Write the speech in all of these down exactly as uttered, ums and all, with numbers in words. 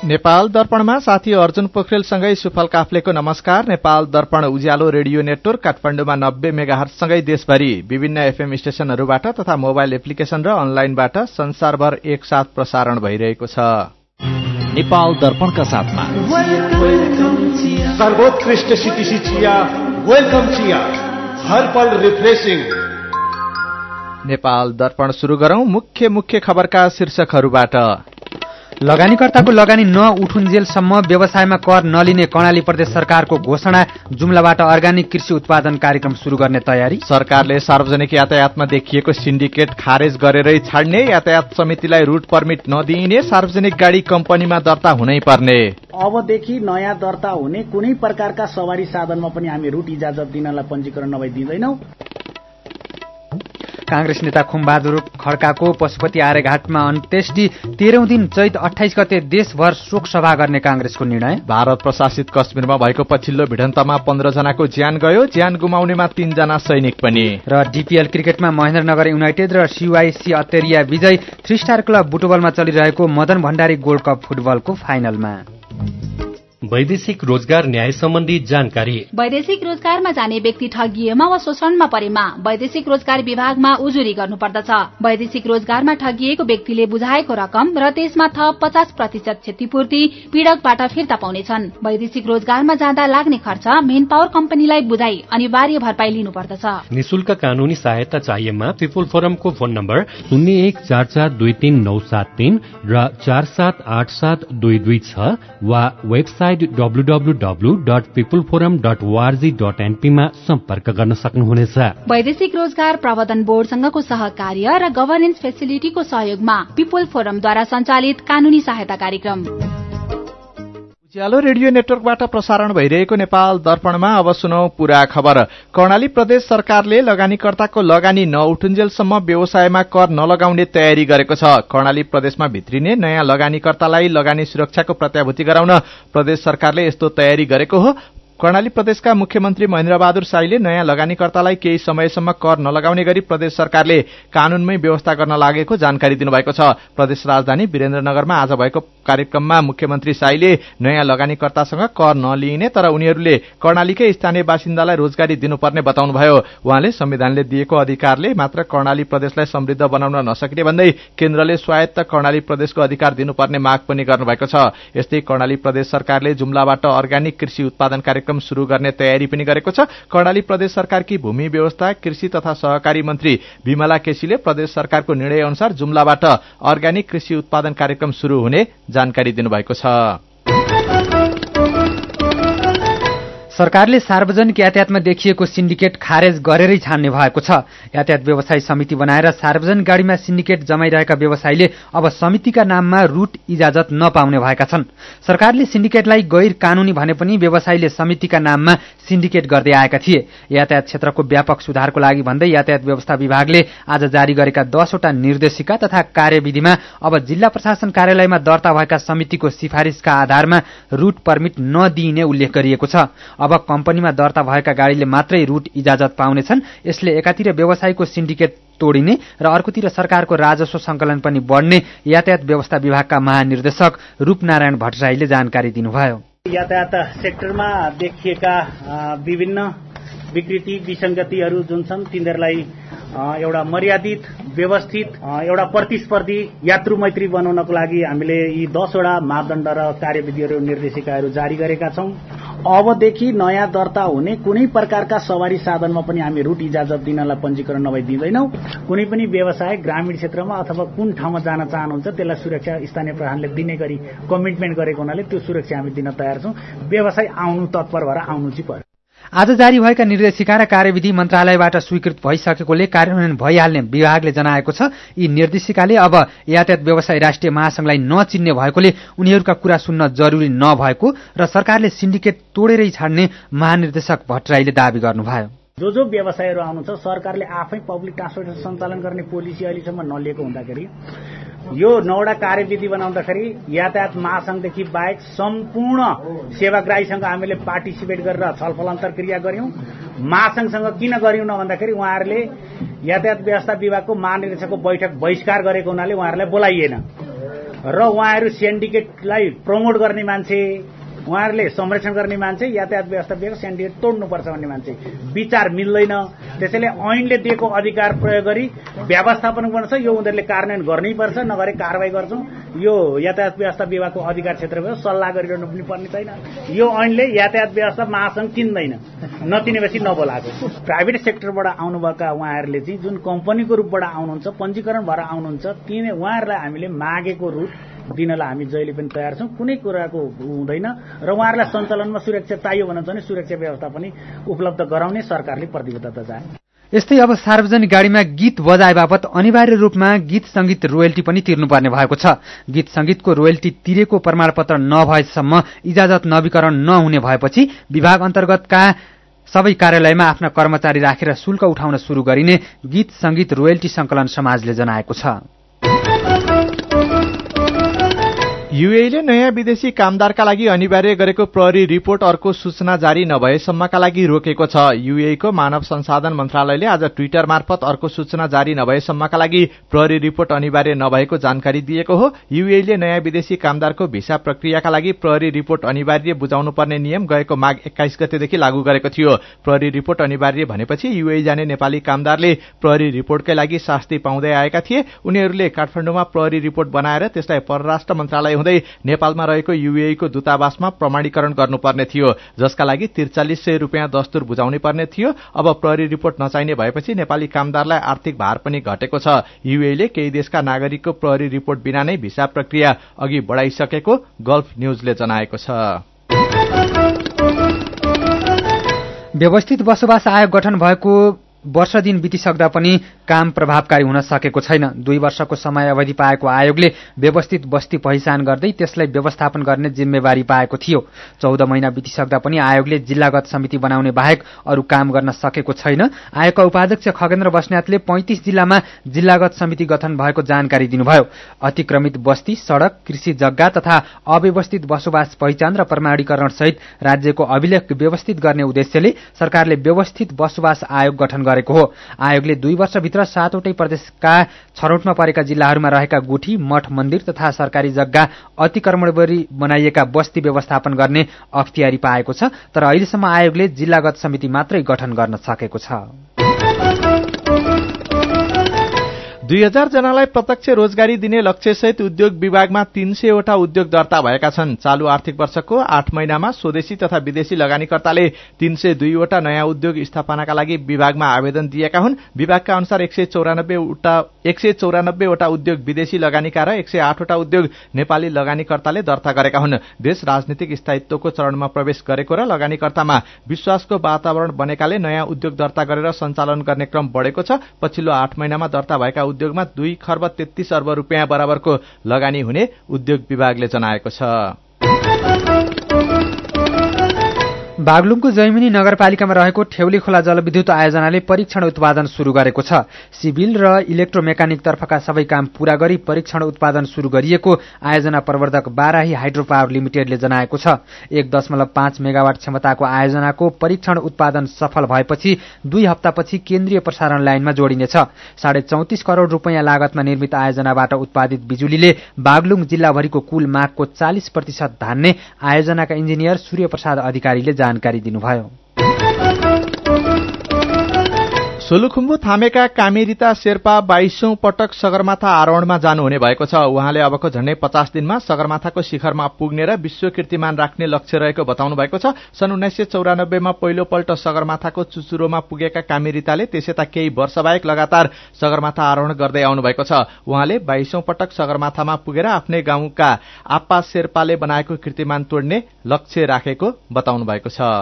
नेपाल दर्पणमा साथी अर्जुन पोखरेलसँगै सुफल काफ्लेको नमस्कार। नेपाल दर्पण उज्यालो रेडियो नेटवर्क काठमाडौँमा नब्बे मेगाहर्जसँगै देशभरि विभिन्न एफएम स्टेशनहरूबाट तथा मोबाइल एप्लिकेशन र अनलाइनबाट संसारभर एकसाथ प्रसारण भइरहेको छ। नेपाल दर्पणका साथमा सर्वोत्कृष्ट सिटिसी चिया, वेलकम चिया, हर पल रिफ्रेशिङ। नेपाल दर्पण सुरु गरौं मुख्य मुख्य खबरका शीर्षकहरूबाट। लगानीकर्ताको लगानी नउठुन्जेलसम्म व्यवसायमा कर नलिने कर्णाली प्रदेश सरकारको घोषणा। जुम्लाबाट अर्ग्यानिक कृषि उत्पादन कार्यक्रम शुरू गर्ने तयारी। सरकारले सार्वजनिक यातायातमा देखिएको सिन्डिकेट खारेज गरेरै छाड्ने। यातायात समितिलाई रूट पर्मिट नदिइने। सार्वजनिक गाडी कम्पनीमा दर्ता हुनै पर्ने। अबदेखि नयाँ दर्ता हुने कुनै प्रकारका सवारी साधनमा पनि हामी रूट इजाजत दिनलाई पञ्जीकरण नभई दिँदैनौं। कांग्रेस नेता खुमबहादुर खड्काको पशुपति आर्यघाटमा अन्त्येष्टि। तेह्रौं दिन चैत अठाइस गते देशभर शोक सभा गर्ने कांग्रेसको निर्णय। भारत प्रशासित कश्मीरमा भएको पछिल्लो भिडन्तमा पन्ध्र जनाको ज्यान गयो। ज्यान गुमाउनेमा तीन जना सैनिक पनि। र डीपीएल क्रिकेटमा महेन्द्रनगर युनाइटेड र सीवाईसी अत्तेरिया विजय। थ्री स्टार क्लब बुटवलमा चलिरहेको मदन भण्डारी गोल्ड कप फुटबलको फाइनलमा। वैदेशिक रोजगार न्याय सम्बन्धी जानकारी। वैदेशिक रोजगारमा जाने व्यक्ति ठगिएमा वा शोषणमा परेमा वैदेशिक रोजगार विभागमा उजुरी गर्नुपर्दछ। वैदेशिक रोजगारमा ठगिएको व्यक्तिले बुझाएको रकम र त्यसमा थप पचास प्रतिशत क्षतिपूर्ति पीड़कबाट फिर्ता पाउनेछन्। वैदेशिक रोजगारमा जाँदा लाग्ने खर्च मेन पावर कम्पनीलाई बुझाई अनिवार्य भरपाई लिनुपर्दछ। निशुल्क कानूनी सहायता चाहिएमा पिपुल फोरमको फोन नम्बर शून्य एक चार चार दुई तीन नौ सात तीन र चार सात आठ सात दुई दुई छ वा website W W W dot people forum dot O R G dot N P मा सम्पर्क गर्न सक्नुहुनेछ। वैदेशिक रोजगार प्रबन्धन बोर्डसँगको सहकार्य र गभर्नेन्स फेसिलिटीको सहयोगमा पिपुल फोरमद्वारा सञ्चालित कानूनी सहायता कार्यक्रम। उज्यालो रेडियो नेटवर्कबाट प्रसारण भइरहेको नेपाल दर्पणमा अब सुनौ पूरा खबर। कर्णाली प्रदेश सरकारले लगानीकर्ताको लगानी नउठुन्जेलसम्म व्यवसायमा कर नलगाउने तयारी गरेको छ। कर्णाली प्रदेशमा भित्रिने नयाँ लगानीकर्तालाई लगानी सुरक्षाको प्रत्याभूति गराउन प्रदेश सरकारले यस्तो तयारी गरेको हो। कर्णाली प्रदेशका मुख्यमन्त्री महेन्द्रबहादुर शाहीले नयाँ लगानीकर्तालाई केही समयसम्म कर नलगाउने गरी प्रदेश सरकारले कानूनमै व्यवस्था गर्न लागेको जानकारी दिनुभएको छ। प्रदेश राजधानी वीरेन्द्रनगरमा आज भएको कार्यक्रममा मुख्यमन्त्री शाहीले नयाँ लगानीकर्तासँग कर नलिइने तर उनीहरूले कर्णालीकै स्थानीय बासिन्दालाई रोजगारी दिनुपर्ने बताउनुभयो। उहाँले संविधानले दिएको अधिकारले मात्र कर्णाली प्रदेशलाई समृद्ध बनाउन नसक्ने भन्दै केन्द्रले स्वायत्त कर्णाली प्रदेशको अधिकार दिनुपर्ने माग पनि गर्नुभएको छ। यस्तै कर्णाली प्रदेश सरकारले जुम्लाबाट अर्ग्यानिक कृषि उत्पादन कार्यक्रम शुरू गर्ने तयारी पनि गरेको छ। कर्णाली प्रदेश सरकारकी भूमि व्यवस्था कृषि तथा सहकारी मन्त्री विमला केसीले प्रदेश सरकारको निर्णय अनुसार जुम्लाबाट अर्ग्यानिक कृषि उत्पादन कार्यक्रम शुरू हुने जानकारी दिनुभएको छ। सरकारले सार्वजनिक यातायातमा देखिएको सिन्डिकेट खारेज गरेरै छान्ने भएको छ। यातायात व्यवसायी समिति बनाएर सार्वजनिक गाडीमा सिन्डिकेट जमाइरहेका व्यवसायीले अब समितिका नाममा रूट इजाजत नपाउने भएका छन्। सरकारले सिन्डिकेटलाई गैर कानूनी भने पनि व्यवसायीले समितिका नाममा सिन्डिकेट गर्दै आएका थिए। यातायात क्षेत्रको व्यापक सुधारको लागि भन्दै यातायात व्यवस्था विभागले आज जारी गरेका दसवटा निर्देशिका तथा कार्यविधिमा अब जिल्ला प्रशासन कार्यालयमा दर्ता भएका समितिको सिफारिसका आधारमा रूट पर्मिट नदिइने उल्लेख गरिएको छ। अब कम्पनीमा दर्ता भएका गाडीले मात्रै रूट इजाजत पाउनेछन्। यसले एकातिर व्यवसायको सिन्डिकेट तोडिने र अर्कोतिर सरकारको राजस्व संकलन पनि बढ्ने यातायात व्यवस्था विभागका महानिर्देशक रूपनारायण भट्टराईले जानकारी दिनुभयो। यातायात सेक्टरमा देखिएका विभिन्न विकृति विसंगतिहरू जुन छन् तिनीहरूलाई एउटा मर्यादित व्यवस्थित एउटा प्रतिस्पर्धी यात्रु मैत्री बनाउनको लागि हामीले यी दसवटा मापदण्ड र कार्यविधिहरू निर्देशिकाहरू जारी गरेका छौं। अबदेखि नयाँ दर्ता हुने कुनै प्रकारका सवारी साधनमा पनि हामी रूट इजाजत दिनलाई पञ्जीकरण नभई दिँदैनौं। कुनै पनि व्यवसाय ग्रामीण क्षेत्रमा अथवा कुन ठाउँमा जान चाहनुहुन्छ त्यसलाई सुरक्षा स्थानीय प्रशासनले दिने गरी कमिटमेन्ट गरेको हुनाले त्यो सुरक्षा हामी दिन तयार छौं। व्यवसाय आउनु तत्पर भएर आउनु चाहिँ पर्यो। आज जारी भएका निर्देशिका र कार्यविधि मन्त्रालयबाट स्वीकृत भइसकेकोले कार्यान्वयन भइहाल्ने विभागले जनाएको छ। यी निर्देशिकाले अब यातायात व्यवसाय राष्ट्रिय महासंघलाई नचिन्ने भएकोले उनीहरूका कुरा सुन्न जरुरी नभएको र सरकारले सिन्डिकेट तोडेरै छाड्ने महानिर्देशक भट्टराईले दावी गर्नुभयो। जो जो व्यवसायहरू आउनुहुन्छ सरकारले आफै पब्लिक ट्रान्सपोर्टेसन सञ्चालन गर्ने पोलिसी अहिलेसम्म नलिएको हुँदाखेरि यो नौवटा कार्यविधि बनाउँदाखेरि यातायात महासंघदेखि बाहेक सम्पूर्ण सेवाग्राहीसँग हामीले पार्टिसिपेट गरेर छलफल अन्तर्क्रिया गर्यौं। महासंघसँग किन गर्यौं न भन्दाखेरि उहाँहरूले यातायात व्यवस्था विभागको महानिर्देशकको बैठक बहिष्कार गरेको हुनाले उहाँहरूलाई बोलाइएन। र उहाँहरू सिन्डिकेटलाई प्रमोट गर्ने मान्छे, उहाँहरूले संरक्षण गर्ने मान्छे, यातायात व्यवस्था दिएको सिन्डिकेट तोड्नुपर्छ भन्ने मान्छे विचार मिल्दैन। त्यसैले ऐनले दिएको अधिकार प्रयोग गरी व्यवस्थापन गर्छ, यो उनीहरूले कार्यान्वयन गर्नै पर्छ, नगरे कारबाही गर्छौँ। यो यातायात व्यवस्था विभागको अधिकार क्षेत्र भयो, सल्लाह गरिरहनु पनि पर्ने छैन। यो ऐनले यातायात व्यवस्था महासंघ चिन्दैन, नचिनेपछि नबोलाएको। प्राइभेट सेक्टरबाट आउनुभएका उहाँहरूले चाहिँ जुन कम्पनीको रूपबाट आउनुहुन्छ, पञ्जीकरण भएर आउनुहुन्छ, तिनी उहाँहरूलाई हामीले मागेको रूट दिनलाई हामी जहिले पनि तयार छौँ। कुनै कुराको हुँदैन र उहाँहरूलाई सञ्चालनमा सुरक्षा चाहियो भने चाहिँ सुरक्षा व्यवस्था पनि उपलब्ध गराउने सरकारले प्रतिबद्धता चाहे। यस्तै अब सार्वजनिक गाडीमा गीत बजाए बापत अनिवार्य रूपमा गीत संगीत रोयल्टी पनि तिर्नुपर्ने भएको छ। गीत संगीतको रोयल्टी तिरेको प्रमाणपत्र नभएसम्म इजाजत नवीकरण नहुने भएपछि विभाग अन्तर्गतका सबै कार्यालयमा आफ्ना कर्मचारी राखेर शुल्क उठाउन सुरु गरिने गीत संगीत रोयल्टी संकलन समाजले जनाएको छ। युएले नयाँ विदेशी कामदारका लागि अनिवार्य गरेको प्रहरी रिपोर्ट अर्को सूचना जारी नभएसम्मका लागि रोकेको छ। युएको मानव संसाधन मन्त्रालयले आज ट्विटर मार्फत अर्को सूचना जारी नभएसम्मका लागि प्रहरी रिपोर्ट अनिवार्य नभएको जानकारी दिएको हो। युएले नयाँ विदेशी कामदारको भिसा प्रक्रियाका लागि प्रहरी रिपोर्ट अनिवार्य बुझाउनु पर्ने नियम गएको माघ एक्काइस गतेदेखि लागू गरेको थियो। प्रहरी रिपोर्ट अनिवार्य भनेपछि युए जाने नेपाली कामदारले प्रहरी रिपोर्टकै लागि शास्ति पाउँदै आएका थिए। उनीहरूले काठमाडौँमा प्रहरी रिपोर्ट बनाएर त्यसलाई परराष्ट्र मन्त्रालय हुँदै नेपालमा रहेको युएईको दूतावासमा प्रमाणीकरण गर्नुपर्ने थियो, जसका लागि त्रिचालिस सय रुपियाँ दस्तुर बुझाउनै पर्ने थियो। अब प्रहरी रिपोर्ट नचाहिने भएपछि नेपाली कामदारलाई आर्थिक भार पनि घटेको छ। युएईले केही देशका नागरिकको प्रहरी रिपोर्ट बिना नै भिसा प्रक्रिया अघि बढाइसकेको गल्फ न्यूजले जनाएको छ। व्यवस्थित बसोबास आयोग गठन भएको वर्ष दिन बितिसक्दा पनि काम प्रभावकारी हुन सकेको छैन। दुई वर्षको समय अवधि पाएको आयोगले व्यवस्थित बस्ती पहिचान गर्दै त्यसलाई व्यवस्थापन गर्ने जिम्मेवारी पाएको थियो। चौध महिना बितिसक्दा पनि आयोगले जिल्लागत समिति बनाउने बाहेक अरू काम गर्न सकेको छैन। आयोगका उपाध्यक्ष खगेन्द्र बस्नेतले पैंतिस जिल्लामा जिल्लागत समिति गठन भएको जानकारी दिनुभयो। अतिक्रमित बस्ती, सड़क, कृषि जग्गा तथा अव्यवस्थित बसोबास पहिचान र प्रमाणीकरण सहित राज्यको अभिलेख व्यवस्थित गर्ने उद्देश्यले सरकारले व्यवस्थित बसोबास आयोग गठन गरेको हो। आयोगले दुई वर्षभित्र सातवटै प्रदेशका छनौटमा परेका जिल्लाहरूमा रहेका गुठी, मठ, मन्दिर तथा सरकारी जग्गा अतिक्रमणबरी बनाइएका बस्ती व्यवस्थापन गर्ने अख्तियारी पाएको छ। तर अहिलेसम्म आयोगले जिल्लागत समिति मात्रै गठन गर्न सकेको छ। दुई हजार जनालाई प्रत्यक्ष रोजगारी दिने लक्ष्यसहित उद्योग विभागमा तीन सयवटा उद्योग दर्ता भएका छन्। चालू आर्थिक वर्षको आठ महिनामा स्वदेशी तथा विदेशी लगानीकर्ताले तीन सय दुईवटा नयाँ उद्योग स्थापनाका लागि विभागमा आवेदन दिएका हुन्। विभागका अनुसार एक सय चौरानब्बेवटा एक सय चौरानब्बेवटा उद्योग विदेशी लगानीका र एक सय आठवटा उद्योग नेपाली लगानीकर्ताले दर्ता गरेका हुन्। देश राजनीतिक स्थायित्वको चरणमा प्रवेश गरेको र लगानीकर्तामा विश्वासको वातावरण बनेकाले नयाँ उद्योग दर्ता गरेर सञ्चालन गर्ने क्रम बढेको छ। पछिल्लो आठ महिनामा दर्ता भएका उद्योगमा दुई खर्ब तेत्तीस अर्ब रुपियाँ बराबरको लगानी हुने उद्योग विभागले जनाएको छ। बागलुङको जैमिनी नगरपालिकामा रहेको ठेउली खोला जलविद्युत आयोजनाले परीक्षण उत्पादन शुरू गरेको छ। सिभिल र इलेक्ट्रोमेकानिक तर्फका सबै काम पूरा गरी परीक्षण उत्पादन शुरू गरिएको आयोजना प्रवर्धक बाराही हाइड्रो पावर लिमिटेडले जनाएको छ। एक दशमलव पाँच मेगावाट क्षमताको आयोजनाको परीक्षण उत्पादन सफल भएपछि दुई हप्तापछि केन्द्रीय प्रसारण लाइनमा जोडिनेछ। साढे चौतिस करोड़ रुपियाँ लागतमा निर्मित आयोजनाबाट उत्पादित बिजुलीले बागलुङ जिल्लाभरिको कुल मागको चालिस प्रतिशत धान्ने आयोजनाका इन्जिनियर सूर्य प्रसाद अधिकारीले जानकारी दिनुभयो। सोलुखुम्बु थामेका कामेरिता शेर्पा बाइसौं पटक सगरमाथा आरोहणमा जानुहुने भएको छ। उहाँले अबको झण्डै पचास दिनमा सगरमाथाको शिखरमा पुग्ने र विश्व कीर्तिमान राख्ने लक्ष्य रहेको बताउनु भएको छ। सन् उन्नाइस सय चौरानब्बेमा पहिलोपल्ट सगरमाथाको चुचुरोमा पुगेका कामेरिताले त्यसैता केही वर्ष बाहेक लगातार सगरमाथा आरोहण गर्दै आउनु भएको छ। उहाँले बाइसौं पटक सगरमाथामा पुगेर आफ्नै गाउँका आप्पा शेर्पाले बनाएको कीर्तिमान तोड्ने लक्ष्य राखेको बताउनु भएको छ।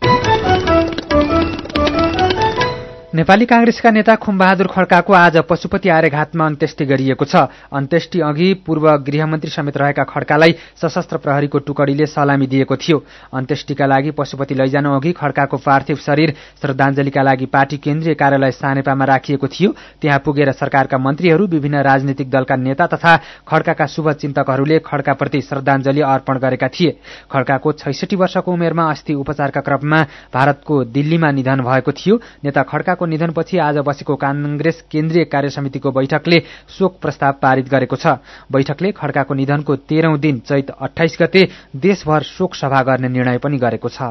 नेपाली कांग्रेसका नेता खुमबहादुर खड्काको आज पशुपति आर्यघाटमा अन्त्येष्टि गरिएको छ। अन्त्येष्टि अघि पूर्व गृहमन्त्री समेत रहेका खड्कालाई सशस्त्र प्रहरीको टुकडीले सलामी दिएको थियो। अन्त्येष्टिका लागि पशुपति लैजानु अघि खड्काको पार्थिव शरीर श्रद्धाञ्जलीका लागि पार्टी केन्द्रीय कार्यालय सानेपामा राखिएको थियो। त्यहाँ पुगेर सरकारका मन्त्रीहरू, विभिन्न राजनीतिक दलका नेता तथा खड्काका शुभचिन्तकहरूले खड्काप्रति श्रद्धाञ्जली अर्पण गरेका थिए। खड्काको छैसठी वर्षको उमेरमा अस्ति उपचारका क्रममा भारतको दिल्लीमा निधन भएको थियो। नेता खड्काको खड्काको निधनपछि आज बसेको कांग्रेस केन्द्रीय कार्य समितिको बैठकले शोक प्रस्ताव पारित गरेको छ। बैठकले खड्काको निधनको तेह्रौं दिन चैत अठाइस गते देशभर शोक सभा गर्ने निर्णय पनि गरेको छ।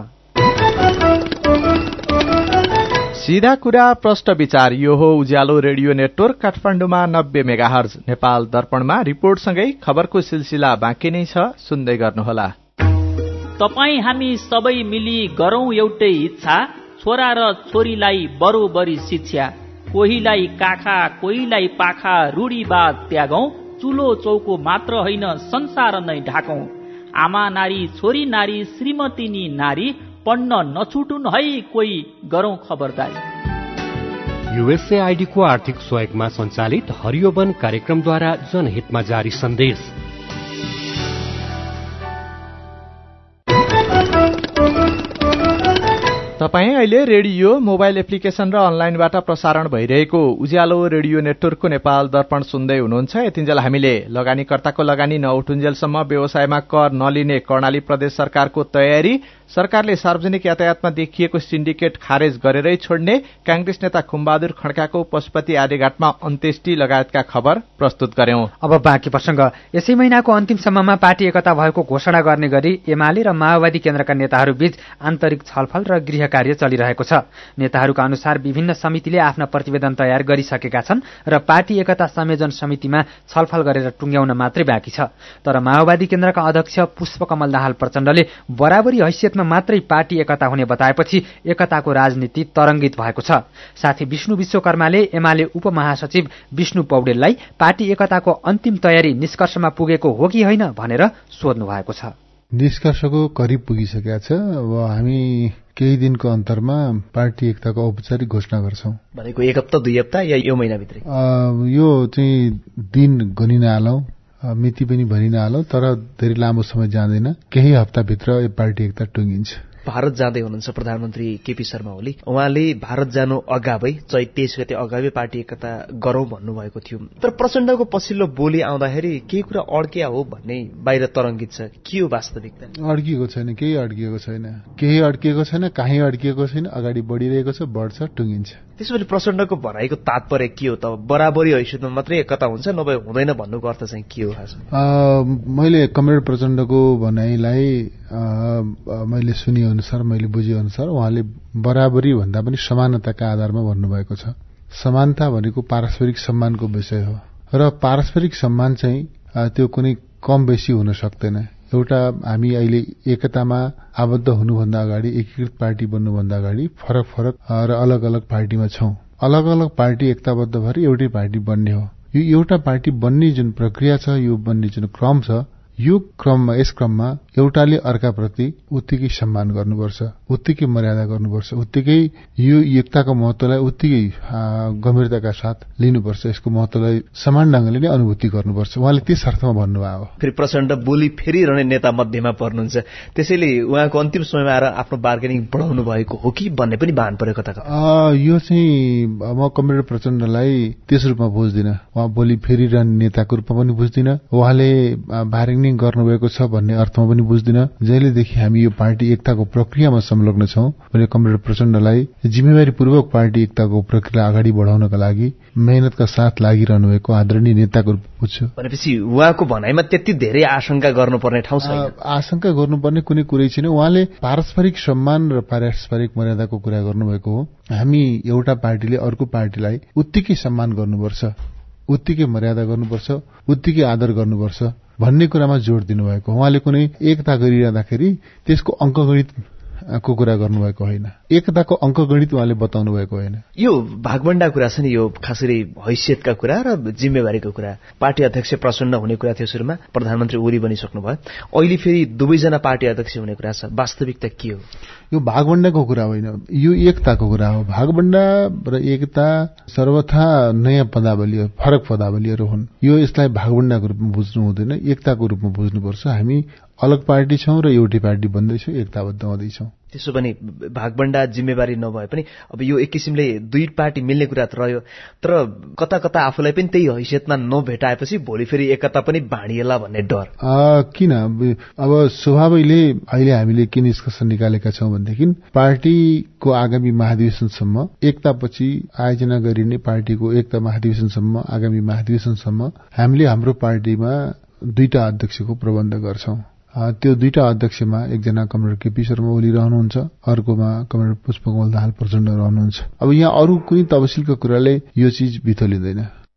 सीधा कुरा प्रष्ट विचार, यो हो उज्यालो रेडियो नेटवर्क काठमाडौँमा नब्बे मेगाहर्ज, नेपाल दर्पणमा रिपोर्टसँगै खबरको सिलसिला बाँकी नै छ, सुन्दै गर्नुहोला। तपाई हामी सबै मिली गरौं एउटै इच्छा, छोरा र छोरीलाई बरोबरी शिक्षा, कोहीलाई काखा कोहीलाई पाखा रूढीवाद त्यागौं, चुलो चौको मात्र होइन संसार नै ढाकौं, आमा नारी छोरी नारी श्रीमती नि नारी, पढ्न नछुटुन् है कोही, गरौं खबरदारी। यूएसएआईडी को आर्थिक सहयोगमा सञ्चालित हरियोवन कार्यक्रमद्वारा जनहितमा जारी सन्देश। तपाईँ अहिले रेडियो, मोबाइल एप्लिकेशन र अनलाइनबाट प्रसारण भइरहेको उज्यालो रेडियो नेटवर्कको नेपाल दर्पण सुन्दै हुनुहुन्छ। यतिन्जेल हामीले लगानीकर्ताको लगानी नउठुन्जेलसम्म व्यवसायमा कर नलिने कर्णाली प्रदेश सरकारको तयारी, सरकारले सार्वजनिक यातायातमा देखिएको सिन्डिकेट खारेज गरेरै छोड्ने, कांग्रेस नेता खुमबहादुर खड्काको पशुपति आदिघाटमा अन्त्येष्टि लगायतका खबर प्रस्तुत गर्यौं। अब बाँकी प्रसंग। यसै महिनाको अन्तिमसम्ममा पार्टी एकता भएको घोषणा गर्ने गरी एमाले र माओवादी केन्द्रका नेताहरूबीच आन्तरिक छलफल र गृह कार्य चलिरहेको छ। नेताहरूका अनुसार विभिन्न समितिले आफ्ना प्रतिवेदन तयार गरिसकेका छन् र पार्टी एकता संयोजन समितिमा छलफल गरेर टुंग्याउन मात्रै बाँकी छ। तर माओवादी केन्द्रका अध्यक्ष पुष्पकमल दाहाल प्रचण्डले बराबरी हैसियतमा मात्रै पार्टी एकता हुने बताएपछि एकताको राजनीति तरंगित भएको छ। साथै विष्णु विश्वकर्माले एमाले उपमहासचिव विष्णु पौडेललाई पार्टी एकताको अन्तिम तयारी निष्कर्षमा पुगेको हो कि होइन भनेर सोध्नु भएको छ। निष्कर्षको करिब पुगिसकेका छ। अब हामी केही दिनको अन्तरमा पार्टी एकताको औपचारिक घोषणा गर्छौं। भनेको एक हप्ता दुई हप्ता या यो महिनाभित्रै? यो चाहिँ दिन गनिन हालौं, मिति पनि भनिन हालौं, तर धेरै लामो समय जाँदैन। केही हप्ताभित्र पार्टी एकता टुङ्गिन्छ। भारत जाँदै हुनुहुन्छ प्रधानमन्त्री केपी शर्मा ओली, उहाँले भारत जानु अगावै चैत तेइस गते अगावै पार्टी एकता गरौं भन्नुभएको थियो। तर प्रचण्डको पछिल्लो बोली आउँदाखेरि केही कुरा अड्किया हो भन्ने बाहिर तरंगित छ। के हो वास्तविकता? अड्किएको छैन, केही अड्किएको छैन, केही अड्किएको छैन, कहीँ अड्किएको छैन, अगाडि बढिरहेको छ, बढ्छ, टुङ्गिन्छ। त्यसैले प्रचण्डको भनाइको तात्पर्य के हो त? बराबरी हैसियतमा मात्रै एकता हुन्छ, नभए हुँदैन भन्नुको अर्थ चाहिँ के हो? मैले कमरेड प्रचण्डको भनाइलाई मैले सुने अनुसार, मैले बुझे अनुसार उहाँले बराबरी भन्दा पनि समानताका आधारमा भन्नुभएको छ। समानता भनेको पारस्परिक सम्मानको विषय हो र पारस्परिक सम्मान चाहिँ त्यो कुनै कम बेसी हुन सक्दैन। एउटा हामी अहिले एकतामा आबद्ध हुनुभन्दा अगाडि, एकीकृत पार्टी बन्नुभन्दा अगाडि फरक फरक र अलग अलग पार्टीमा छौं। अलग अलग पार्टी एकताबद्ध भएर एउटै पार्टी बन्ने हो। यो एउटा पार्टी बन्ने जुन प्रक्रिया छ, यो बन्ने जुन क्रम छ, यो क्रममा यस क्रममा एउटाले अर्काप्रति उत्तिकै सम्मान गर्नुपर्छ, उत्तिकै मर्यादा गर्नुपर्छ, उत्तिकै यो एकताको महत्वलाई उत्तिकै गम्भीरताका साथ लिनुपर्छ, यसको महत्वलाई समान ढंगले नै अनुभूति गर्नुपर्छ। उहाँले त्यस अर्थमा भन्नुभयो हो। फेरि प्रचण्ड बोली फेरिरहने नेता मध्येमा पर्नुहुन्छ, त्यसैले उहाँको अन्तिम समयमा आएर आफ्नो बार्गेनिङ बढाउनु भएको हो कि भन्ने पनि भान पर्यो कता कता। यो चाहिँ म कमरेड प्रचण्डलाई त्यस रूपमा बुझ्दिन। उहाँ बोली फेरिरहने नेताको रूपमा पनि बुझ्दिन, उहाँले बार्गेनिङ गर्नुभएको छ भन्ने अर्थमा पनि बुझ्दिन। जहिलेदेखि हामी यो पार्टी एकताको प्रक्रियामा संलग्न छौं, मैले कमरेड प्रचण्डलाई जिम्मेवारीपूर्वक पार्टी एकताको प्रक्रिया अगाडि बढाउनका लागि मेहनतका साथ लागिरहनु भएको आदरणीय नेताको रूपमा बुझ्छु। भनेपछि उहाँको भनाइमा त्यति धेरै आशंका गर्नुपर्ने ठाउँ छैन? आशंका गर्नुपर्ने कुनै कुरै छैन। उहाँले पारस्परिक सम्मान र पारस्परिक मर्यादाको कुरा गर्नुभएको हो। हामी एउटा पार्टीले अर्को पार्टीलाई उत्तिकै सम्मान गर्नुपर्छ, उत्तिकै मर्यादा गर्नुपर्छ, उत्तिकै आदर गर्नुपर्छ भन्ने कुरामा जोड़ दिनुभएको। उहाँले कुनै एकता गरिरहँदाखेरि त्यसको अंकगणितको कुरा गर्नुभएको होइन, एकताको अंकगणित उहाँले बताउनु भएको होइन। यो भागभण्डा कुरा छ नि, यो खास गरी हैसियतका कुरा र जिम्मेवारीको कुरा। पार्टी अध्यक्ष प्रचण्ड हुने कुरा थियो सुरुमा, प्रधानमन्त्री ओली बनिसक्नुभयो, अहिले फेरि दुवैजना पार्टी अध्यक्ष हुने कुरा छ। वास्तविकता के हो? यो भागभण्डाको कुरा होइन, यो एकताको कुरा हो। भागभण्डा र एकता सर्वथा नयाँ पदावली हो, फरक पदावलीहरू हुन्। यो यसलाई भागभण्डाको रूपमा बुझ्नु हुँदैन, एकताको रूपमा बुझ्नुपर्छ। हामी अलग पार्टी छौं र एउटै पार्टी बन्दैछौँ, एकताबद्ध हुँदैछौँ। त्यसो भने भागबण्डा जिम्मेवारी नभए पनि अब यो एक किसिमले दुई पार्टी मिल्ने कुरा त रह्यो, तर कता कता आफूलाई पनि त्यही हैसियतमा नभेटाएपछि भोलि फेरि एकता पनि भाँडिएला भन्ने डर किन? अब स्वभावैले अहिले हामीले के निष्कर्ष निकालेका छौं भनेदेखि पार्टीको आगामी महाधिवेशनसम्म एकतापछि आयोजना गरिने पार्टीको एकता महाधिवेशनसम्म आगामी महाधिवेशनसम्म हामीले हाम्रो पार्टीमा दुईटा अध्यक्षको प्रबन्ध गर्छौं। त्यो दुईटा अध्यक्षमा एकजना कमरेड केपी शर्मा ओली रहनुहुन्छ, अर्कोमा कमरेड पुष्पकमल दाहाल प्रचण्ड रहनुहुन्छ। अब यहाँ अरू कुनै तफसिलका कुराले यो चीज बिथोलिँदैन।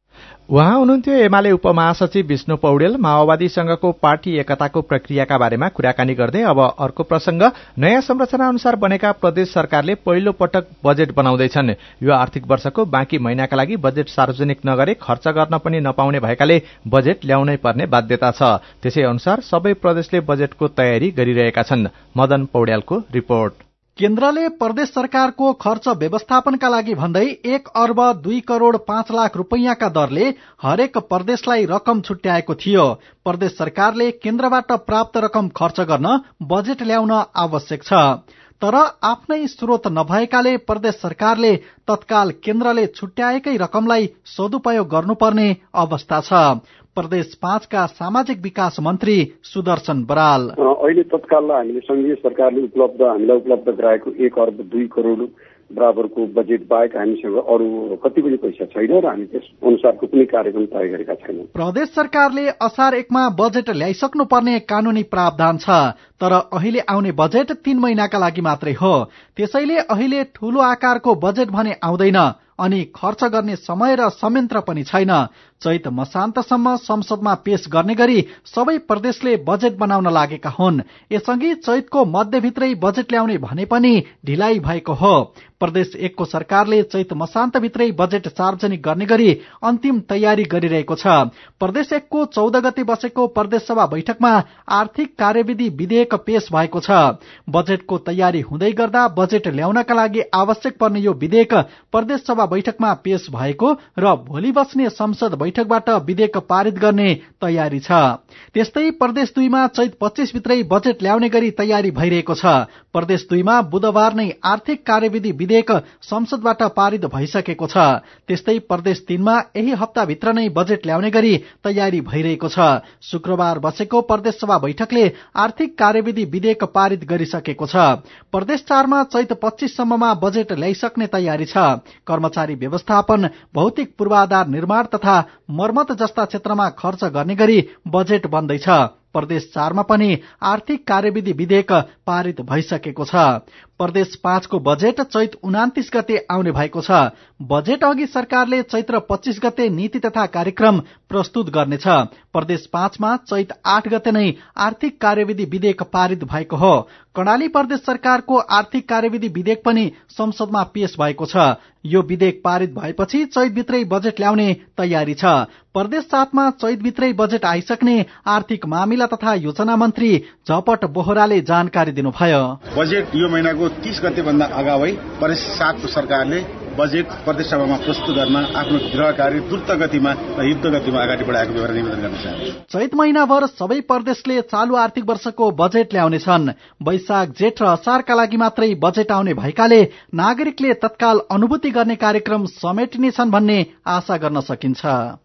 उहाँ हुनुहुन्थ्यो एमाले उपमहासचिव विष्णु पौडेल। माओवादीसँगको पार्टी एकताको प्रक्रियाका बारेमा कुराकानी गर्दै अब अर्को प्रसंग, नयाँ संरचना अनुसार बनेका प्रदेश सरकारले पहिलो पटक बजेट बनाउँदैछन्। यो आर्थिक वर्षको बाँकी महिनाका लागि बजेट सार्वजनिक नगरे खर्च गर्न पनि नपाउने भएकाले बजेट ल्याउनै पर्ने बाध्यता छ। त्यसै अनुसार सबै प्रदेशले बजेटको तयारी गरिरहेका छन्। मदन पौड्यालको रिपोर्ट। केन्द्रले प्रदेश सरकारको खर्च व्यवस्थापनका लागि भन्दै एक अर्ब दुई करोड़ पाँच लाख रुपैयाँका दरले हरेक प्रदेशलाई रकम छुट्याएको थियो। प्रदेश सरकारले केन्द्रबाट प्राप्त रकम खर्च गर्न बजेट ल्याउन आवश्यक छ, तर आफ्नै स्रोत नभएकाले प्रदेश सरकारले तत्काल केन्द्रले छुट्याएकै रकमलाई सदुपयोग गर्नुपर्ने अवस्था छ। प्रदेश पाँचका सामाजिक विकास मन्त्री सुदर्शन बराल। अहिले तत्काल हामीले संघीय सरकारले उपलब्ध हामीलाई उपलब्ध गराएको एक अर्ब दुई करोड़ बराबरको बजेट बाहेक हामीसँग अरू कति पनि पैसा छैन र हामी त्यस अनुसारको कुनै कार्यक्रम तय गरेका छैनौं। प्रदेश सरकारले असार एकमा बजेट ल्याइसक्नु पर्ने कानूनी प्रावधान छ, तर अहिले आउने बजेट तीन महिनाका लागि मात्रै हो। त्यसैले अहिले ठूलो आकारको बजेट भने आउँदैन अनि खर्च गर्ने समय र संयन्त्र पनि छैन। चैत मसान्तसम्म संसदमा पेश गर्ने गरी सबै प्रदेशले बजेट बनाउन लागेका हुन्। यसअघि चैतको मध्यभित्रै बजेट ल्याउने भने पनि ढिलाइ भएको हो। प्रदेश एकको सरकारले चैत मसान्तभित्रै बजेट सार्वजनिक गर्ने गरी अन्तिम तयारी गरिरहेको छ। प्रदेश एकको चौध गते बसेको प्रदेश सभा बैठकमा आर्थिक कार्यविधि विधेयक पेश भएको छ। बजेटको तयारी हुँदै गर्दा बजेट ल्याउनका लागि आवश्यक पर्ने यो विधेयक प्रदेश सभा बैठकमा पेश भएको र भोलि बस्ने संसद बैठकबाट विधेयक पारित गर्ने तयारी छ। त्यस्तै प्रदेश दुईमा चैत पच्चीस भित्रै बजेट ल्याउने गरी तयारी भइरहेको छ। प्रदेश दुईमा बुधबार नै आर्थिक कार्यविधि विधेयक संसदबाट पारित भइसकेको छ। त्यस्तै प्रदेश तीनमा यही हप्ताभित्र नै बजेट ल्याउने गरी तयारी भइरहेको छ। शुक्रबार बसेको प्रदेश सभा बैठकले आर्थिक कार्यविधि विधेयक पारित गरिसकेको छ। प्रदेश चारमा चैत पच्चीस सम्ममा बजेट ल्याइसक्ने तयारी छ। कर्मचारी व्यवस्थापन, भौतिक पूर्वाधार निर्माण तथा मर्मत जस्ता क्षेत्रमा खर्च गर्ने गरी बजेट बन्दैछ। प्रदेश चारमा पनि आर्थिक कार्यविधि विधेयक पारित भइसकेको छ। प्रदेश पाँचको बजेट चैत उनातिस गते आउने भएको छ। बजेट अघि सरकारले चैत पच्चीस गते नीति तथा कार्यक्रम प्रस्तुत गर्नेछ। प्रदेश पाँचमा चैत आठ गते नै आर्थिक कार्यविधि विधेयक पारित भएको हो। कर्णाली प्रदेश सरकारको आर्थिक कार्यविधि विधेयक पनि संसदमा पेश भएको छ। यो विधेयक पारित भएपछि चैतभित्रै बजेट ल्याउने तयारी छ। प्रदेश सातमा चैतभित्रै बजेट आइसक्ने आर्थिक मामिला तथा योजना मन्त्री झपट बोहराले जानकारी दिनुभयो। बजेट यो महिनाको तीस गते भन्दा अगावै प्रदेश सातको सरकारले बजेट प्रदेश सभामा प्रस्तुत गर्न आफ्नो गृह कार्य द्रुत गतिमा र युद्ध गतिमा अगाडि बढाएको विवरण निवेदन गर्न चाहन्छु। चैत महिनाभर सबै प्रदेशले चालू आर्थिक वर्षको बजेट ल्याउनेछन्। वैशाख, जेठ र असारका लागि मात्रै बजेट आउने भएकाले नागरिकले तत्काल अनुभूति गर्ने कार्यक्रम समेटिनेछन् भन्ने आशा गर्न सकिन्छ।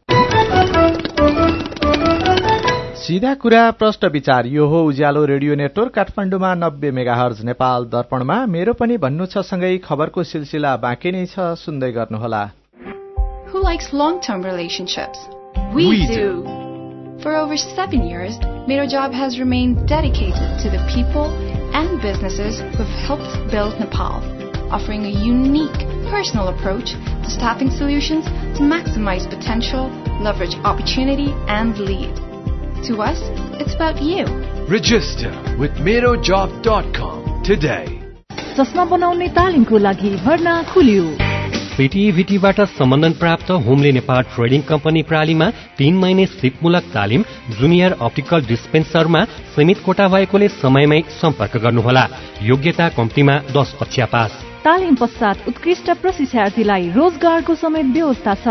सीधा कुरा प्रश्न विचार, यो हो उज्यालो रेडियो नेटवर्क काठमाडौँमा नब्बे मेगाहर्ज नेपाल दर्पणमा मेरो पनि भन्नु छ सँगै खबरको सिलसिला बाँकी नै छ, सुन्दै गर्नुहोला। Who likes long-term relationships? We, we do. For over seven years, Mero Job has remained dedicated to the people and businesses who have helped build Nepal, offering a unique personal approach to staffing solutions to maximize potential, leverage opportunity, and lead. To us, it's about you. Register with mero job dot com today. चस्मा बनाउने तालिमको लागि भर्ना खुल्यो। पीटीभीटीबाट सम्बन्धन प्राप्त होमले नेपाल ट्रेडिङ कम्पनी प्रालीमा तीन महिने सिपमूलक तालिम जुनियर अप्टिकल डिस्पेन्सरमा सीमित कोटा भएकोले समयमै सम्पर्क गर्नुहोला। योग्यता कम्पनीमा दस कक्षा पास। तालिम पश्चात उत्कृष्ट प्रशिक्षार्थीलाई रोजगारको समेत व्यवस्था छ।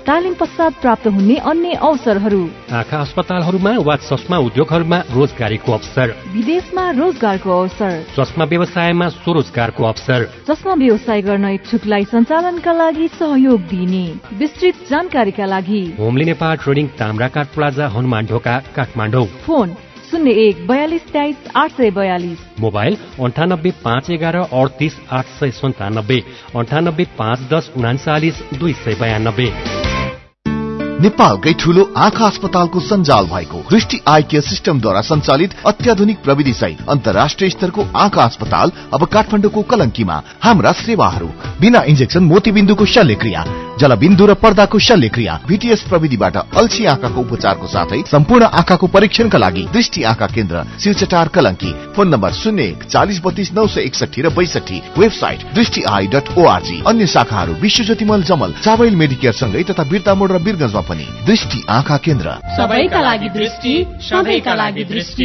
तालिम पश्चात प्राप्त हुने अन्य अवसरहरू, आँखा अस्पतालहरूमा वा चस्मा उद्योगहरूमा रोजगारीको अवसर, विदेशमा रोजगारको अवसर, चस्मा व्यवसायमा स्वरोजगारको अवसर, चस्मा व्यवसाय गर्न इच्छुकलाई सञ्चालनका लागि सहयोग दिने। विस्तृत जानकारीका लागि होमली नेपाल ट्रेडिङ ताम्राकाट प्लाजा हनुमान ढोका काठमाडौँ। फोन शून्य एक बयालिस तेइस आठ सय बयालिस, मोबाइल अन्ठानब्बे पाँच एघार अडतिस आठ सय सन्तानब्बे, अन्ठानब्बे पाँच दस उनाचालिस दुई सय बयानब्बे। नेपालकै ठूलो आँखा अस्पतालको सञ्जाल भएको दृष्टि आई केयर सिस्टमद्वारा सञ्चालित अत्याधुनिक प्रविधि सहित अन्तर्राष्ट्रिय स्तरको आँखा अस्पताल अब काठमाडौँको कलंकीमा। हाम्रा सेवाहरू बिना इन्जेक्सन मोतीबिन्दुको शल्यक्रिया, जलबिन्दु र पर्दाको शल्यक्रिया, भीटीएस प्रविधिबाट अल्छी आँखाको उपचारको साथै सम्पूर्ण आँखाको परीक्षणका लागि दृष्टि आँखा केन्द्र शिवचटार कलंकी। फोन नम्बर शून्य एक चालिस बत्तीस नौ सय एकसठी र बैसठी। वेबसाइट दृष्टि आई डट ओआरजी। अन्य शाखाहरू विश्वज्योतिमल जमल, चावल मेडिकेयर सँगै तथा बिर्ता मोड र बिरगंजमा पनि दृष्टि आँखा केन्द्र। सबैका लागि दृष्टि, सबैका लागि दृष्टि।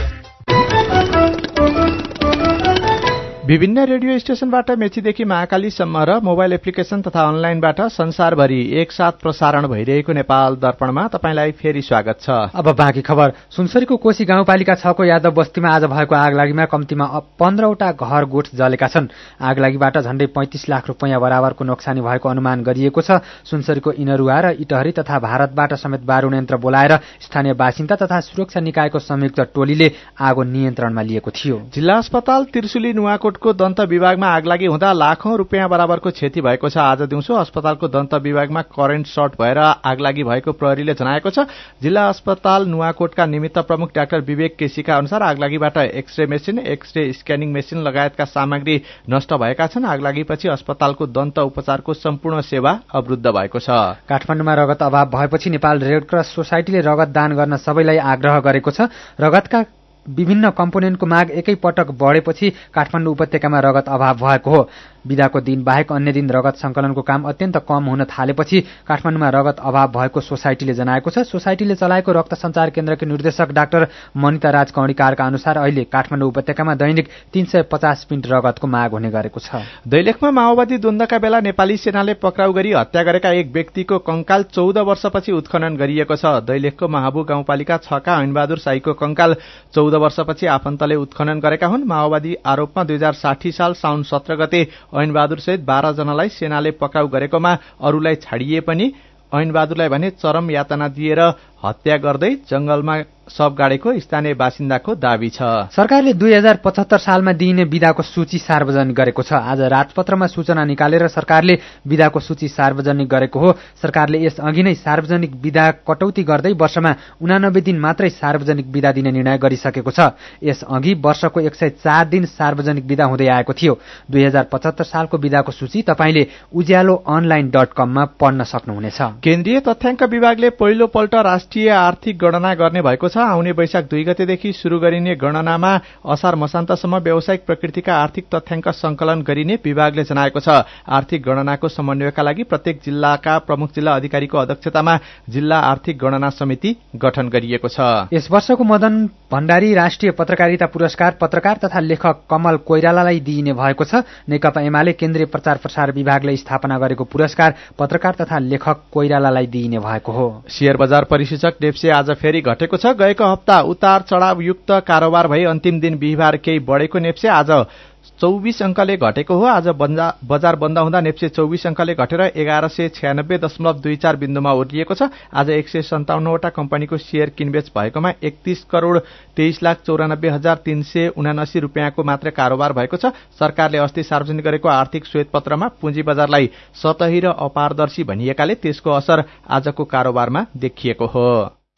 विभिन्न रेडियो स्टेशनबाट मेचीदेखि महाकालीसम्म र मोबाइल एप्लिकेशन तथा अनलाइनबाट संसारभरि एकसाथ प्रसारण भइरहेको नेपाल दर्पणमा तपाईंलाई फेरि स्वागत छ। अब बाँकी खबर। सुनसरीको कोशी गाउँपालिका छ को यादव बस्तीमा आज भएको आगलागीमा कम्तीमा पन्ध्रवटा घर गोठ जलेका छन्। आगलागीबाट झण्डै पैंतिस लाख रुपियाँ बराबरको नोक्सानी भएको अनुमान गरिएको छ। सुनसरीको इनरुवा र इटहरी तथा भारतबाट समेत बारूण यन्त्र बोलाएर स्थानीय बासिन्दा तथा सुरक्षा निकायको संयुक्त टोलीले आगो नियन्त्रणमा लिएको थियो। जिल्ला अस्पताल त्रिशुली नुवाकोट को दन्त विभागमा आगलागी हुँदा लाखौं रुपियाँ बराबरको क्षति भएको छ। आज दिउँसो अस्पतालको दन्त विभागमा करेन्ट सर्ट भएर आगलागी भएको प्रहरीले जनाएको छ। जिल्ला अस्पताल नुवाकोटका निमित्त प्रमुख डाक्टर विवेक केसीका अनुसार आगलागीबाट X ray machine, X ray scanning machine लगायतका सामग्री नष्ट भएका छन्। आगलागीपछि अस्पतालको दन्त उपचारको सम्पूर्ण सेवा अवरुद्ध भएको छ। काठमाडौँमा रगत अभाव भएपछि नेपाल रेडक्रस सोसाइटीले रगत दान गर्न सबैलाई आग्रह गरेको छ। रगतका विभिन्न कम्पोनेन्टको माग एकै पटक बढेपछि काठमाडौँ उपत्यकामा रगत अभाव भएको हो। बिदाको दिन बाहेक अन्य दिन रगत संकलनको काम अत्यन्त कम हुन थालेपछि काठमाडौँमा रगत अभाव भएको सोसाइटीले जनाएको छ। सोसाइटीले चलाएको रक्त सञ्चार केन्द्रकी निर्देशक डाक्टर मनिता राज कौडिकारका अनुसार अहिले काठमाडौँ उपत्यकामा दैनिक तीन सय पचास पिन्ट रगतको माग हुने गरेको छ। दैलेखमा माओवादी द्वन्द्वका बेला नेपाली सेनाले पक्राउ गरी हत्या गरेका एक व्यक्तिको कंकाल चौध वर्षपछि उत्खनन गरिएको छ। दैलेखको महाबु गाउँपालिका छ का ऐनबहादुर साईको कंकाल चौध वर्षपछि आफन्तले उत्खनन गरेका हुन्। माओवादी आरोपमा दुई हजार साठी साल साउन सत्र गते ऐनबहादुर सहित बाह्र जनालाई सेनाले पक्राउ गरेकोमा अरूलाई छाडिए पनि ऐनबहादुरलाई भने चरम यातना दिएर हत्या गर्दै जंगलमा शव गाडेको स्थानीय बासिन्दाको दावी छ। सरकारले दुई हजार पचहत्तर सालमा दिइने बिदाको सूची सार्वजनिक गरेको छ। आज राजपत्रमा सूचना निकालेर सरकारले बिदाको सूची सार्वजनिक गरेको हो। सरकारले यस अघि नै सार्वजनिक बिदा कटौती गर्दै वर्षमा उनानब्बे दिन मात्रै सार्वजनिक बिदा दिने निर्णय गरिसकेको छ। यस अघि वर्षको एक सय चार दिन सार्वजनिक बिदा हुँदै आएको थियो। दुई हजार पचहत्तर सालको बिदाको सूची तपाईले उज्यालो अनलाइन डट कममा पढ्न सक्नुहुनेछ। केन्द्रीय तथ्याङ्क विभागले पहिलोपल्ट राष्ट्रिय आर्थिक गणना गर्ने भएको छ। आउने वैशाख दुई गतेदेखि शुरू गरिने गणनामा असार मसान्तसम्म व्यावसायिक प्रकृतिका आर्थिक तथ्याङ्क संकलन गरिने विभागले जनाएको छ। आर्थिक गणनाको समन्वयका लागि प्रत्येक जिल्लाका प्रमुख जिल्ला अधिकारीको अध्यक्षतामा जिल्ला आर्थिक गणना समिति गठन गरिएको छ। यस वर्षको मदन भण्डारी राष्ट्रिय पत्रकारिता पुरस्कार पत्रकार तथा लेखक कमल कोइरालालाई दिइने भएको छ। नेकपा एमाले केन्द्रीय प्रचार प्रसार विभागले स्थापना गरेको पुरस्कार पत्रकार तथा लेखक कोइरालालाई दिइने भएको हो। शेयर बजार परिसूचक डेप्से आज फेरि घटेको छ। गएको हप्ता उतार चढाव युक्त कारोबार भई अन्तिम दिन बिहिबार केही बढेको नेप्से आज चौबीस अंकले घटेको हो। आज बजार बन्द हुँदा नेप्से चौबीस अंकले घटेर एघार सय छ्यानब्बे दशमलव दुई चार बिन्दुमा ओर्लिएको छ। आज एक सय सन्ताउन्नवटा कम्पनीको शेयर किनबेच भएकोमा एकतीस करोड़ तेइस लाख चौरानब्बे हजार तीन सय उनासी रुपियाँको मात्र कारोबार भएको छ। सरकारले अस्ति सार्वजनिक गरेको आर्थिक श्वेतपत्रमा पुँजी बजारलाई सतही र अपारदर्शी भनिएकाले त्यसको असर आजको कारोबारमा देखिएको हो।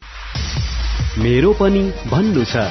मेरो पनि भन्नु छ।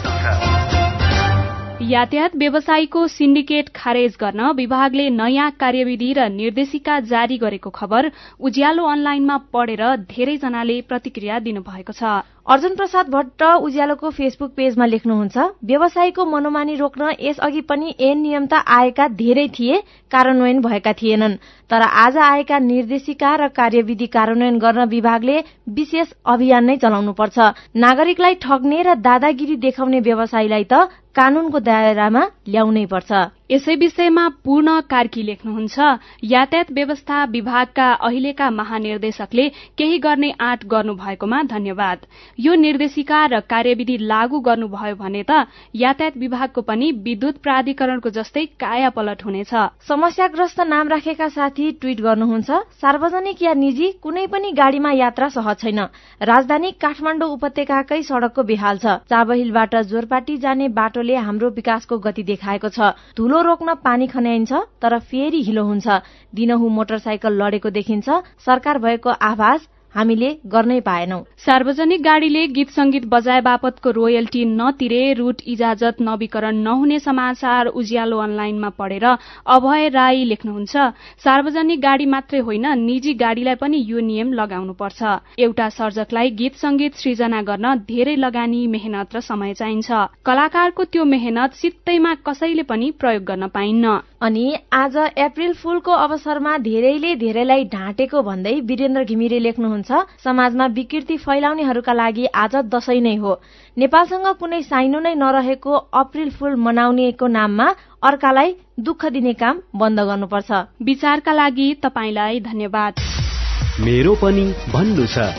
यातायात व्यवसायीको सिन्डिकेट खारेज गर्न विभागले नयाँ कार्यविधि र निर्देशिका जारी गरेको खबर उज्यालो अनलाइनमा पढेर धेरैजनाले प्रतिक्रिया दिनुभएको छ। अर्जुन प्रसाद भट्ट उज्यालोको फेसबुक पेजमा लेख्नुहुन्छ, व्यवसायीको मनोमानी रोक्न यसअघि पनि ऐन नियम त आएका धेरै थिए, कार्यान्वयन भएका थिएनन्। तर आज आएका निर्देशिका र कार्यविधि कार्यान्वयन गर्न विभागले विशेष अभियान नै चलाउनुपर्छ। नागरिकलाई ठग्ने र दादागिरी देखाउने व्यवसायीलाई त कानूनको दायरामा ल्याउनै पर्छ। यसै विषयमा पूर्ण कार्की लेख्नुहुन्छ, यातायात व्यवस्था विभागका अहिलेका महानिर्देशकले केही गर्ने आँट गर्नुभएकोमा धन्यवाद। यो निर्देशिका र कार्यविधि लागू गर्नुभयो भने त यातायात विभागको पनि विद्युत प्राधिकरणको जस्तै काया पलट हुनेछ। समस्याग्रस्त नाम राखेका साथी ट्वीट गर्नुहुन्छ, सार्वजनिक या निजी कुनै पनि गाड़ीमा यात्रा सहज छैन। राजधानी काठमाडौँ उपत्यकाकै सड़कको बेहाल छ। चाबहिलबाट जोरपाटी जाने बाटोले हाम्रो विकासको गति देखाएको छ। धुलो रोक्न पानी खन्याइन्छ तर फेरि हिलो हुन्छ। दिनहुँ मोटरसाइकल लडेको देखिन्छ। सरकार भएको आभास हामीले गर्नै पाएनौं। सार्वजनिक गाड़ीले गीत संगीत बजाए बापतको रोयल्टी नतिरे, रूट इजाजत नवीकरण नहुने समाचार उज्यालो अनलाइनमा पढेर अभय राई लेख्नुहुन्छ, सार्वजनिक गाड़ी मात्रै होइन निजी गाड़ीलाई पनि यो नियम लगाउनुपर्छ। एउटा सर्जकलाई गीत संगीत सृजना गर्न धेरै लगानी, मेहनत र समय चाहिन्छ। कलाकारको त्यो मेहनत सित्तैमा कसैले पनि प्रयोग गर्न पाइन्न। अनि आज अप्रिल फूलको अवसरमा धेरैले धेरैलाई ढाँटेको भन्दै वीरेन्द्र घिमिरे लेख्नुहुन्छ, समाजमा विकृति फैलाउनेहरूका लागि आज दशैं नै हो। नेपालसँग कुनै साइनो नै नरहेको अप्रिल फूल मनाउनेको नाममा अर्कालाई दुःख दिने काम बन्द गर्नुपर्छ। विचारका लागि तपाईलाई धन्यवाद। मेरो पनि भन्नु छ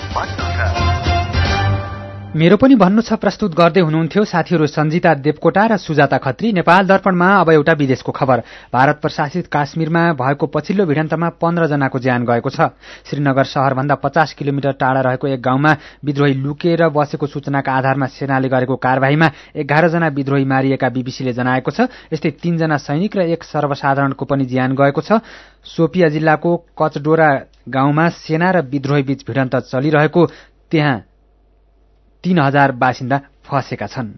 मेरो पनि भन्नु छ प्रस्तुत गर्दै हुनुहुन्थ्यो साथीहरू सञ्जिता देवकोटा र सुजाता खत्री। नेपाल दर्पणमा अब एउटा विदेशको खबर। भारत प्रशासित काश्मीरमा भएको पछिल्लो भिडन्तमा पन्ध्र जनाको ज्यान गएको छ। श्रीनगर शहरभन्दा पचास किलोमिटर टाढा रहेको एक गाउँमा विद्रोही लुकेर बसेको सूचनाका आधारमा सेनाले गरेको कार्यवाहीमा एघार जना विद्रोही मारिएका बीबीसीले जनाएको छ। यस्तै तीनजना सैनिक र एक सर्वसाधारणको पनि ज्यान गएको छ। सोपिया जिल्लाको कचडोरा गाउँमा सेना र विद्रोही बीच भिडन्त चलिरहेको, त्यहाँ तीन हजार बासिन्दा फँसेका छन्।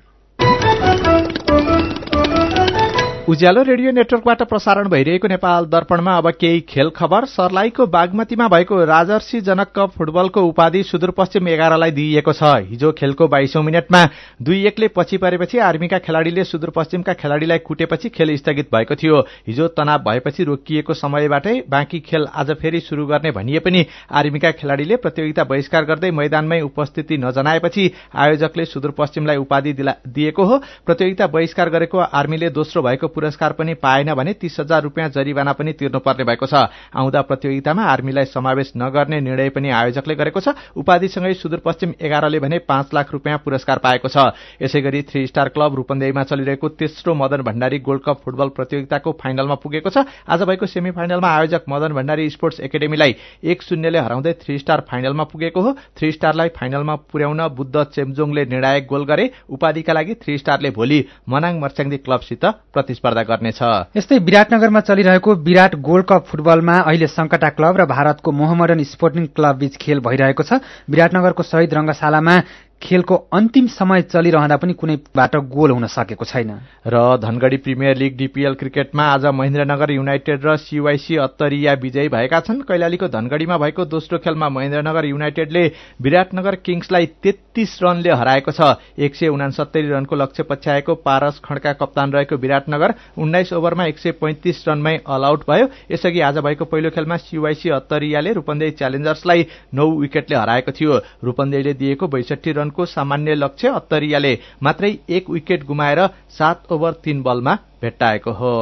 उज्यालो रेडियो नेटवर्कबाट प्रसारण भइरहेको नेपाल दर्पणमा अब केही खेल खबर। सर्लाहीको बागमतीमा भएको राजर्षि जनक कप फुटबलको उपाधि सुदूरपश्चिम एघारलाई दिइएको छ। हिजो खेलको बाइसौं मिनटमा दुई एकले पछि परेपछि आर्मीका खेलाड़ीले सुदूरपश्चिमका खेलाड़ीलाई कुटेपछि खेल स्थगित भएको थियो। हिजो तनाव भएपछि रोकिएको समयबाटै बाँकी खेल आज फेरि शुरू गर्ने भनिए पनि आर्मीका खेलाड़ीले प्रतियोगिता बहिष्कार गर्दै मैदानमै उपस्थिति नजनाएपछि आयोजकले सुदूरपश्चिमलाई उपाधि दिएको हो। प्रतियोगिता बहिष्कार गरेको आर्मीले दोस्रो भएको पुरस्कार पनि पाएन भने तीस हजार रूपियाँ जरिवाना पनि तिर्नुपर्ने भएको छ। आउँदा प्रतियोगितामा आर्मीलाई समावेश नगर्ने निर्णय पनि आयोजकले गरेको छ। उपाधिसँगै सुदूरपश्चिम एघारले भने पाँच लाख रूपियाँ पुरस्कार पाएको छ। यसैगरी थ्री स्टार क्लब रूपन्देहीमा चलिरहेको तेस्रो Madan Bhandari gold cup football प्रतियोगिताको फाइनलमा पुगेको छ। आज भएको सेमी फाइनलमा आयोजक मदन भण्डारी स्पोर्ट्स एकाडेमीलाई एक शून्यले हराउँदै थ्री स्टार फाइनलमा पुगेको हो। थ्री स्टारलाई फाइनलमा पुर्याउन बुद्ध चेम्जोङले निर्णायक गोल गरे। उपाधिका लागि थ्री स्टारले भोलि मनाङ मर्स्याङ्दी क्लबसित प्रतिस्पर्धा गर्नेछ। यस्तै विराटनगरमा चलिरहेको विराट गोल्ड कप फुटबलमा अहिले संकटा क्लब र भारतको मोहम्मडन स्पोर्टिङ क्लब बीच खेल भइरहेको छ। विराटनगरको शहीद रंगशालामा खेलको अन्तिम समय चलिरहँदा पनि कुनैबाट गोल हुन सकेको छैन। र धनगढ़ी प्रिमियर लीग डीपीएल क्रिकेटमा आज महेन्द्रनगर युनाइटेड र सीवाईसी अत्तरिया विजयी भएका छन्। कैलालीको धनगढ़ीमा भएको दोस्रो खेलमा महेन्द्रनगर युनाइटेडले विराटनगर किङ्सलाई तेत्तीस रनले हराएको छ। एक सय उनासत्तरी रनको लक्ष्य पछ्याएको पारस खड्का कप्तान रहेको विराटनगर उन्नाइस ओभरमा एक सय पैंतिस रनमै अल आउट भयो। यसअघि आज भएको पहिलो खेलमा सीवाईसी अत्तरियाले रूपन्देही च्यालेन्जर्सलाई नौ विकेटले हराएको थियो। रूपन्देहीले दिएको बैसठी रन को सामान्य लक्ष्य अत्तरियाले मात्रै एक विकेट गुमाएर सात ओभर तीन बलमा भेट्टाएको हो।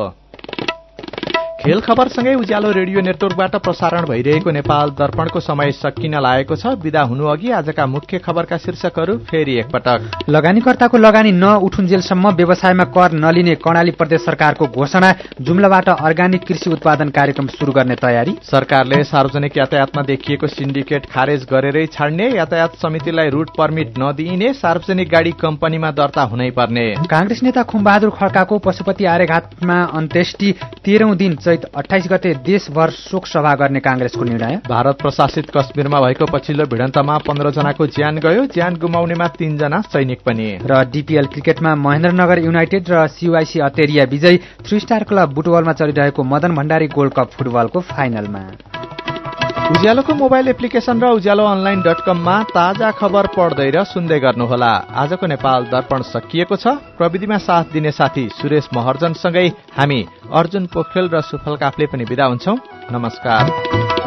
खेल खबरसँगै उज्यालो रेडियो नेटवर्कबाट प्रसारण भइरहेको नेपाल दर्पणको समय सकिन लागेको छ। विदा हुनु अघि आजका मुख्य खबरका शीर्षकहरू फेरि एकपटक। लगानीकर्ताको लगानी नउठुन्जेलसम्म व्यवसायमा कर नलिने कर्णाली प्रदेश सरकारको घोषणा। जुम्लाबाट अर्गानिक कृषि उत्पादन कार्यक्रम शुरू गर्ने तयारी। सरकारले सार्वजनिक यातायातमा देखिएको सिन्डिकेट खारेज गरेरै छाड्ने। यातायात समितिलाई रूट पर्मिट नदिइने। सार्वजनिक गाडी कम्पनीमा दर्ता हुनै पर्ने। कांग्रेस नेता खुमबहादुर खड्काको पशुपति आर्यघाटमा अन्त्येष्टि तेह्रौं दिन चैत अट्ठाइस गते देशभर शोक सभा गर्ने कांग्रेसको निर्णय। भारत प्रशासित कश्मीरमा भएको पछिल्लो भिडन्तमा पन्ध्र जनाको ज्यान गयो। ज्यान गुमाउनेमा तीन जना सैनिक पनि। र डीपीएल क्रिकेटमा महेन्द्रनगर युनाइटेड र सीवाईसी अत्तरिया विजयी। थ्री स्टार क्लब बुटवलमा चलिरहेको मदन भण्डारी गोल्ड कप फुटबलको फाइनलमा। उज्यालोको मोबाइल एप्लिकेशन र उज्यालो अनलाइन डट कममा ताजा खबर पढ्दै र सुन्दै गर्नुहोला। आजको नेपाल दर्पण सकिएको छ। प्रविधिमा साथ दिने साथी सुरेश महर्जनसँगै हामी अर्जुन पोखरेल र सुफल काफले पनि बिदा हुन्छौं। नमस्कार।